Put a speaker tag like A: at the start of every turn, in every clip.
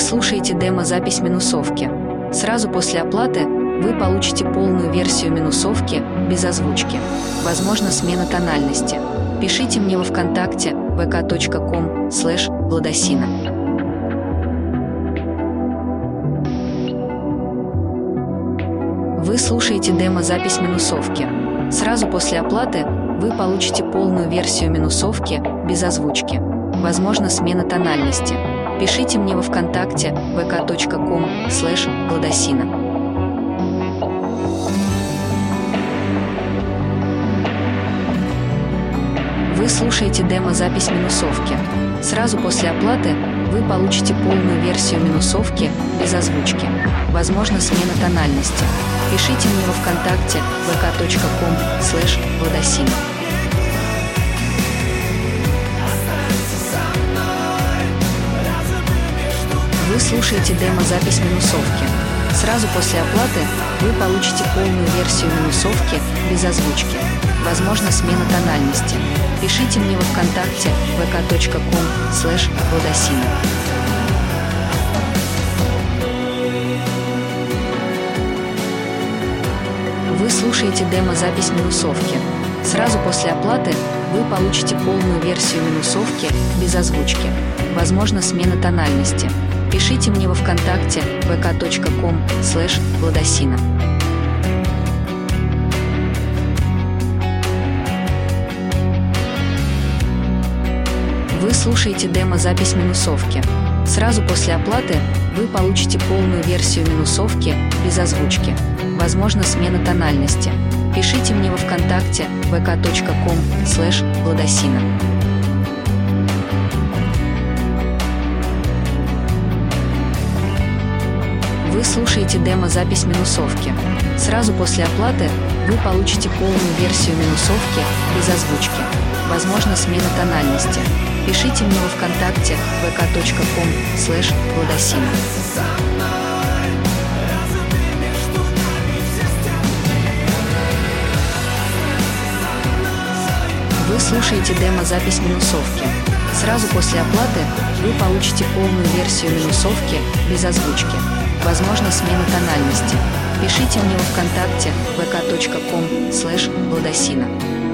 A: слушаете демо-запись минусовки. Сразу после оплаты вы получите полную версию минусовки без озвучки. Возможно, смена тональности. Пишите мне во ВКонтакте vk.com/Владосина. Вы слушаете демо-запись минусовки. Сразу после оплаты вы получите полную версию минусовки без озвучки. Возможно, смена тональности. Пишите мне во ВКонтакте vk.com/Владосина. Вы слушаете демо-запись минусовки. Сразу после оплаты вы получите полную версию минусовки без озвучки. Возможно, смена тональности. Пишите мне во ВКонтакте vk.com/Владосина. Вы слушаете демо-запись минусовки. Сразу после оплаты вы получите полную версию минусовки без озвучки. Возможно, смена тональности. Пишите мне во ВКонтакте vk.com/Владосина. Вы слушаете демо-запись минусовки. Сразу после оплаты вы получите полную версию минусовки без озвучки. Возможно, смена тональности. Пишите мне во ВКонтакте vk.com/Владосина. Вы слушаете демо-запись минусовки. Сразу после оплаты вы получите полную версию минусовки без озвучки. Возможно, смена тональности. Пишите мне во ВКонтакте vk.com/Владосина. Вы слушаете демо-запись минусовки. Сразу после оплаты вы получите полную версию минусовки без озвучки. Возможно, смена тональности. Пишите мне во ВКонтакте vk.com/Владосина. Вы слушаете демо-запись минусовки. Сразу после оплаты вы получите полную версию минусовки без озвучки. Возможно, смена тональности. Пишите мне во ВКонтакте vk.com/Владосина.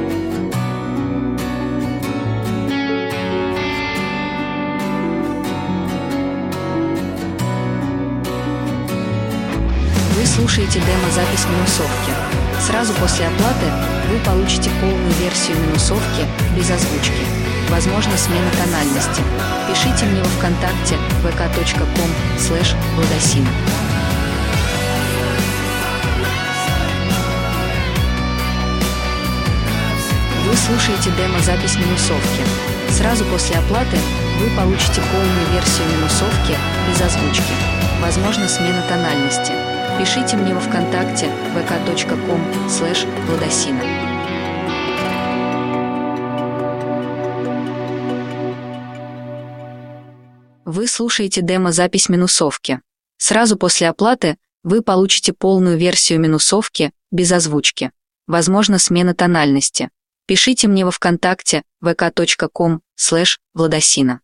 A: Вы слушаете демо-запись минусовки. Сразу после оплаты вы получите полную версию минусовки без озвучки. Возможно, смена тональности. Пишите мне во ВКонтакте vk.com/Владосина. Вы слушаете демо-запись минусовки. Сразу после оплаты вы получите полную версию минусовки без озвучки. Возможно, смена тональности. Пишите мне во ВКонтакте vk.com/Владосина. Вы слушаете демо-запись минусовки. Сразу после оплаты вы получите полную версию минусовки без озвучки. Возможно, смена тональности. Пишите мне во ВКонтакте vk.com/Владосина.